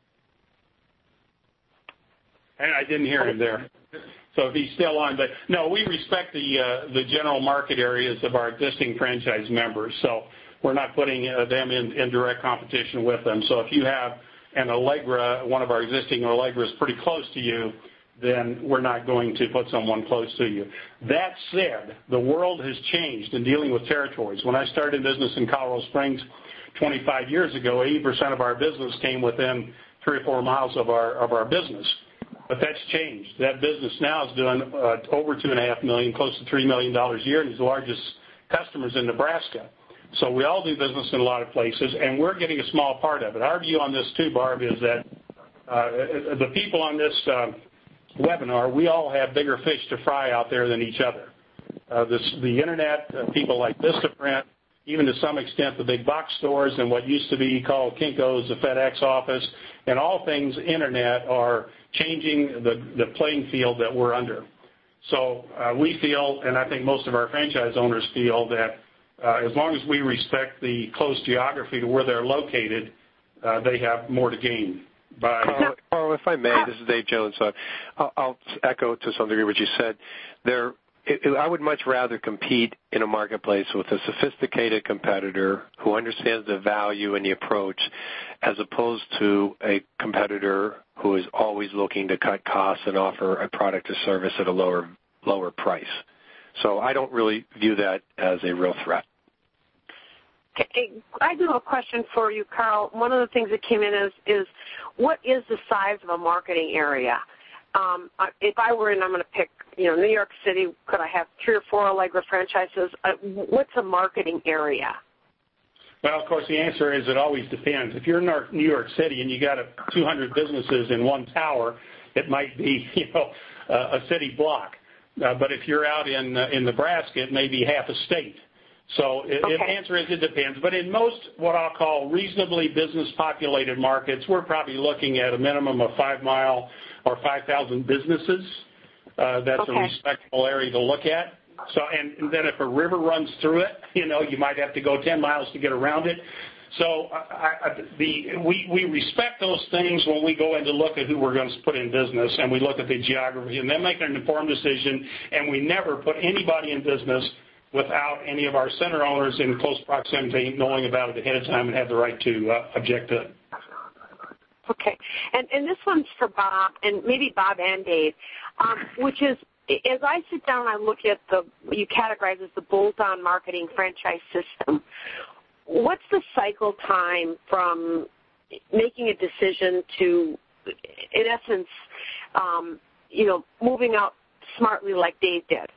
And I didn't hear him there. So if he's still on, but no, we respect the uh, the general market areas of our existing franchise members. So we're not putting uh, them in, in direct competition with them. So if you have an Allegra, one of our existing Allegras pretty close to you, then we're not going to put someone close to you. That said, the world has changed in dealing with territories. When I started business in Colorado Springs twenty-five years ago, eighty percent of our business came within three or four miles of our of our business. But that's changed. That business now is doing uh, over two and a half million, close to three million dollars a year, and is the largest customers in Nebraska. So we all do business in a lot of places, and we're getting a small part of it. Our view on this too, Barb, is that uh, the people on this uh, webinar, we all have bigger fish to fry out there than each other. Uh, this, the internet, uh, people like Vistaprint, even to some extent the big box stores and what used to be called Kinko's, the FedEx office, and all things internet are changing the, the playing field that we're under. So uh, we feel, and I think most of our franchise owners feel, that uh, as long as we respect the close geography to where they're located, uh, they have more to gain. By Carl, Carl, if I may, this is Dave Jones. Uh, I'll, I'll echo to some degree what you said. There, it, it, I would much rather compete in a marketplace with a sophisticated competitor who understands the value and the approach, as opposed to a competitor who is always looking to cut costs and offer a product or service at a lower lower price. So I don't really view that as a real threat. Okay, I do have a question for you, Carl. One of the things that came in is, is what is the size of a marketing area? Um, if I were in, I'm going to pick, you know, New York City, could I have three or four Allegra franchises? Uh, what's a marketing area? Well, of course, the answer is it always depends. If you're in New York City and you got a two hundred businesses in one tower, it might be, you know, uh, a city block. Uh, but if you're out in uh, in Nebraska, it may be half a state. So it, okay. The answer is it depends. But in most what I'll call reasonably business-populated markets, we're probably looking at a minimum of five mile or five thousand businesses. Uh, that's okay. A respectable area to look at. So, and, and then if a river runs through it, you know, you might have to go ten miles to get around it. So I, I, the, we, we respect those things when we go in to look at who we're going to put in business, and we look at the geography and then make an informed decision, and we never put anybody in business without any of our center owners in close proximity knowing about it ahead of time and have the right to uh, object to it. Okay. And, and this one's for Bob, and maybe Bob and Dave, um, which is, as I sit down and I look at the, what you categorize as the bolt-on marketing franchise system, what's the cycle time from making a decision to, in essence, um, you know, moving out smartly like Dave did?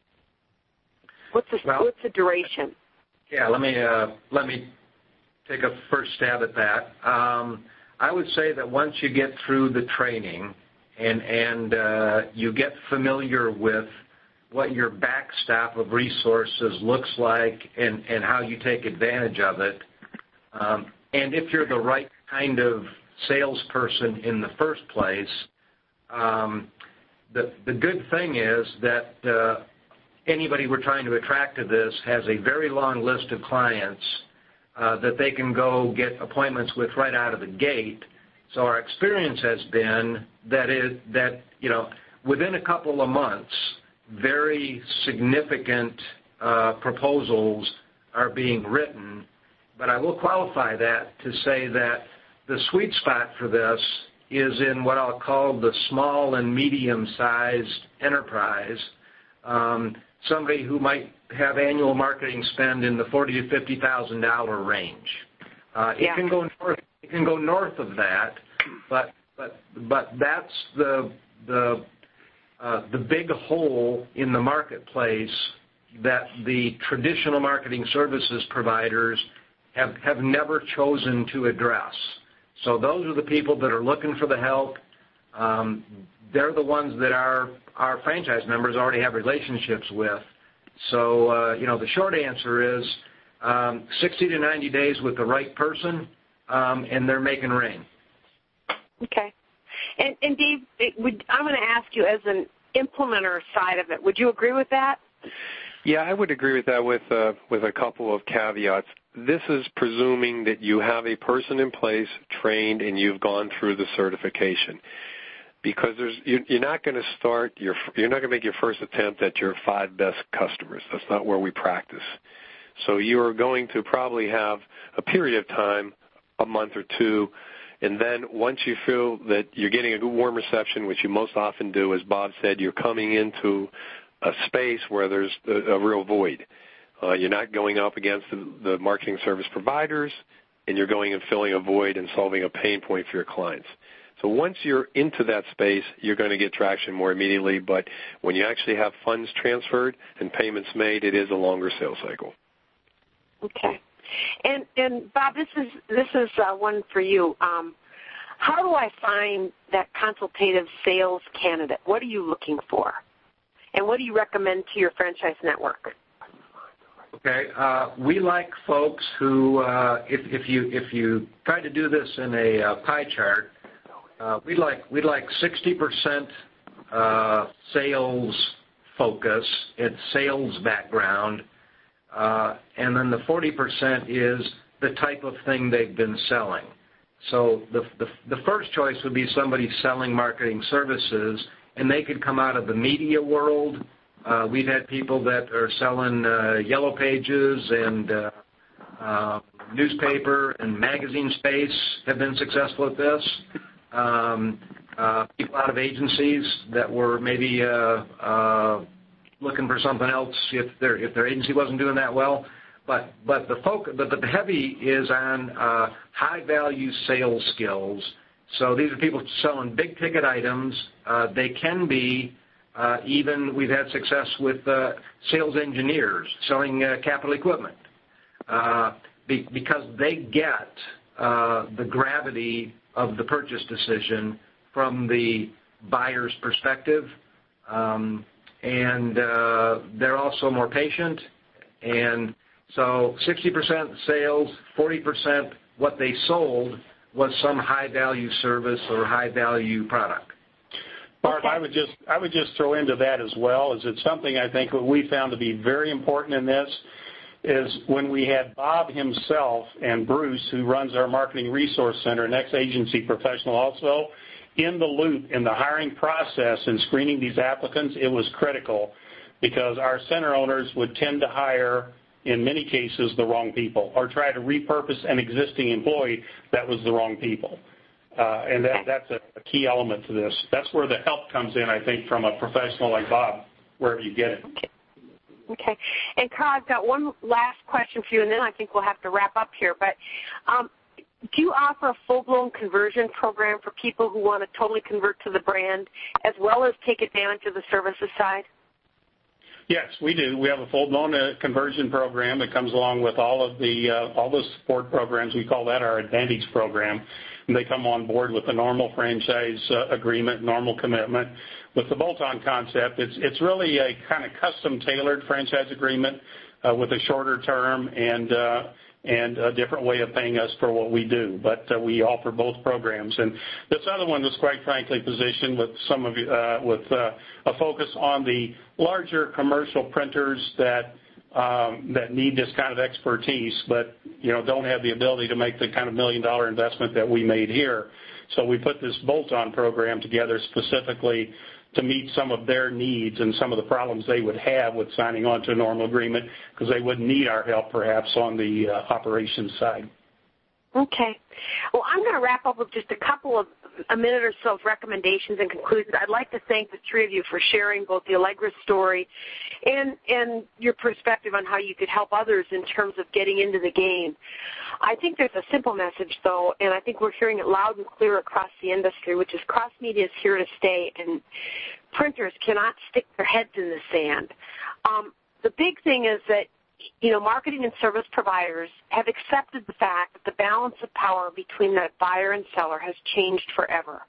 What's the, well, what's the duration? Yeah, let me uh, let me take a first stab at that. Um, I would say that once you get through the training and and uh, you get familiar with what your backstop of resources looks like and, and how you take advantage of it, um, and if you're the right kind of salesperson in the first place, um, the the good thing is that uh, anybody we're trying to attract to this has a very long list of clients uh, that they can go get appointments with right out of the gate. So our experience has been that it, that you know within a couple of months, very significant uh, proposals are being written. But I will qualify that to say that the sweet spot for this is in what I'll call the small and medium-sized enterprise. Um, somebody who might have annual marketing spend in the forty to fifty thousand dollar range. Uh, yeah. It can go north. It can go north of that, but but but that's the the uh, the big hole in the marketplace that the traditional marketing services providers have have never chosen to address. So those are the people that are looking for the help. Um, they're the ones that our, our franchise members already have relationships with. So, uh, you know, the short answer is um, sixty to ninety days with the right person, um, and they're making rain. Okay. And, and Dave, it would, I'm going to ask you as an implementer side of it, would you agree with that? Yeah, I would agree with that with uh, with a couple of caveats. This is presuming that you have a person in place, trained, and you've gone through the certification. Because there's, you're not going to start your, you're not going to make your first attempt at your five best customers. That's not where we practice. So you are going to probably have a period of time, a month or two, and then once you feel that you're getting a good warm reception, which you most often do, as Bob said, you're coming into a space where there's a, a real void. Uh, you're not going up against the, the marketing service providers, and you're going and filling a void and solving a pain point for your clients. So once you're into that space, you're going to get traction more immediately, but when you actually have funds transferred and payments made, it is a longer sales cycle. Okay. And, and Bob, this is, this is uh, one for you. Um, how do I find that consultative sales candidate? What are you looking for? And what do you recommend to your franchise network? Okay, uh, we like folks who, uh, if, if you if you try to do this in a uh, pie chart, uh, we like we like sixty percent uh, sales focus, it's sales background, uh, and then the forty percent is the type of thing they've been selling. So the, the the first choice would be somebody selling marketing services, and they could come out of the media world. Uh, we've had people that are selling uh, Yellow Pages and uh, uh, newspaper and magazine space have been successful at this. Um, uh, people out of agencies that were maybe uh, uh, looking for something else if their if their agency wasn't doing that well. But but the focus, but the heavy is on uh, high value sales skills. So these are people selling big ticket items. Uh, they can be uh, even we've had success with uh, sales engineers selling uh, capital equipment uh, be, because they get uh, the gravity of the purchase decision from the buyer's perspective, um, and uh, they're also more patient. And so sixty percent sales, forty percent what they sold was some high-value service or high-value product. Barb, I would just I would just throw into that as well, is it's something I think what we found to be very important in this is when we had Bob himself and Bruce, who runs our Marketing Resource Center, an ex-agency professional also, in the loop in the hiring process and screening these applicants, it was critical because our center owners would tend to hire, in many cases, the wrong people or try to repurpose an existing employee that was the wrong people. Uh, and that, that's a, a key element to this. That's where the help comes in, I think, from a professional like Bob, wherever you get it. Okay. Okay. And Carl, I've got one last question for you, and then I think we'll have to wrap up here. But um, do you offer a full-blown conversion program for people who want to totally convert to the brand as well as take advantage of the services side? Yes, we do. We have a full-blown uh, conversion program that comes along with all of the uh, all the support programs. We call that our Advantage program. And they come on board with the normal franchise uh, agreement, normal commitment. With the bolt-on concept, it's it's really a kind of custom-tailored franchise agreement uh, with a shorter term and uh, and a different way of paying us for what we do. But uh, we offer both programs. And this other one was quite frankly positioned with some of uh, with uh, a focus on the larger commercial printers that um, that need this kind of expertise, but you know don't have the ability to make the kind of million dollar investment that we made here. So we put this bolt-on program together specifically to meet some of their needs and some of the problems they would have with signing on to a normal agreement because they wouldn't need our help perhaps on the uh, operations side. Okay. Well, I'm going to wrap up with just a couple of a minute or so of recommendations and conclusions. I'd like to thank the three of you for sharing both the Allegra story and and your perspective on how you could help others in terms of getting into the game. I think there's a simple message, though, and I think we're hearing it loud and clear across the industry, which is cross-media is here to stay, and printers cannot stick their heads in the sand. Um, the big thing is that you know, marketing and service providers have accepted the fact that the balance of power between that buyer and seller has changed forever.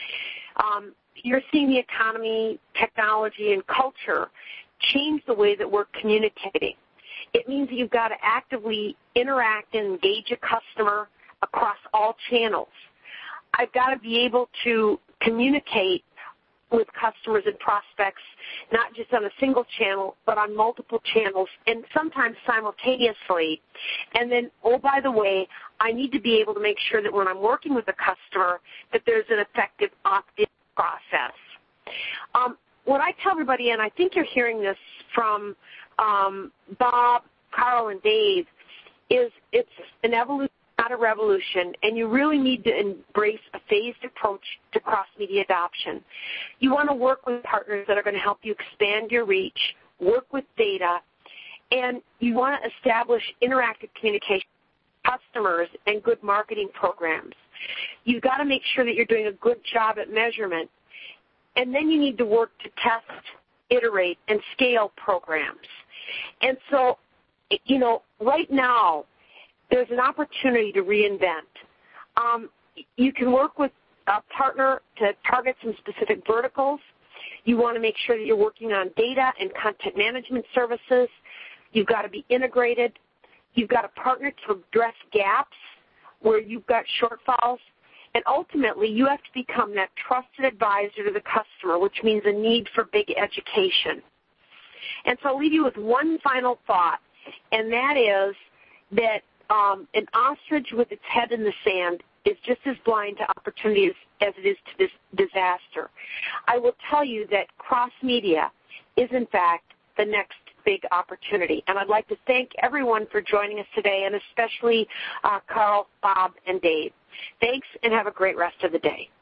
Um, you're seeing the economy, technology, and culture change the way that we're communicating. It means that you've got to actively interact and engage a customer across all channels. I've got to be able to communicate with customers and prospects, not just on a single channel, but on multiple channels, and sometimes simultaneously. And then, oh, by the way, I need to be able to make sure that when I'm working with a customer that there's an effective opt-in process. Um, what I tell everybody, and I think you're hearing this from um, Bob, Carl, and Dave, is it's an evolution, not a revolution, and you really need to embrace a phased approach to cross-media adoption. You want to work with partners that are going to help you expand your reach, work with data, and you want to establish interactive communication with customers and good marketing programs. You've got to make sure that you're doing a good job at measurement, and then you need to work to test, iterate, and scale programs. And so, you know, right now, there's an opportunity to reinvent. Um, you can work with a partner to target some specific verticals. You want to make sure that you're working on data and content management services. You've got to be integrated. You've got to partner to address gaps where you've got shortfalls. And ultimately, you have to become that trusted advisor to the customer, which means a need for big education. And so I'll leave you with one final thought, and that is that Um, an ostrich with its head in the sand is just as blind to opportunity as, as it is to this disaster. I will tell you that cross-media is, in fact, the next big opportunity. And I'd like to thank everyone for joining us today, and especially uh, Carl, Bob, and Dave. Thanks, and have a great rest of the day.